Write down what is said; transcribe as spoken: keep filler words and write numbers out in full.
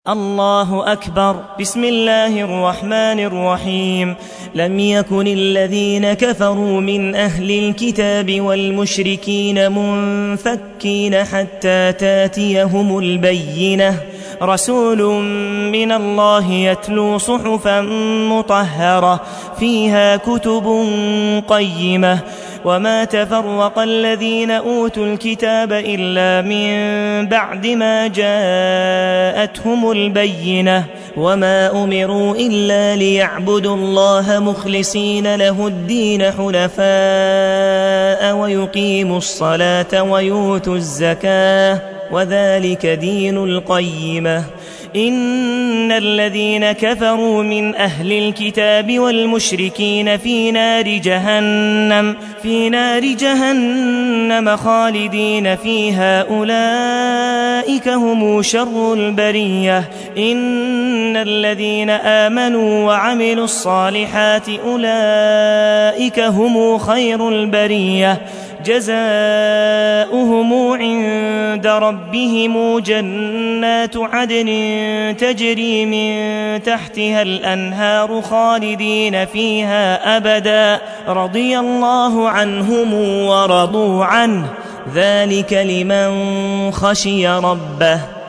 الله أكبر. بسم الله الرحمن الرحيم. لم يكن الذين كفروا من أهل الكتاب والمشركين منفكين حتى تاتيهم البينة، رسول من الله يتلو صحفا مطهرة فيها كتب قيمة، وما تفرق الذين أوتوا الكتاب إلا من بعد ما جاءتهم البينة، وما أمروا إلا ليعبدوا الله مخلصين له الدين حنفاء ويقيموا الصلاة ويؤتوا الزكاة وذلك دين القيمة. إن الذين كفروا من أهل الكتاب والمشركين في نار جهنم في نار جهنم خالدين فيها، أولئك هم شر البرية. إن الذين آمنوا وعملوا الصالحات أولئك هم خير البرية، جزاؤهم عند ربهم جنات عدن تجري من تحتها الأنهار خالدين فيها أبدا، رضي الله عنهم ورضوا عنه، ذلك لمن خشي ربه.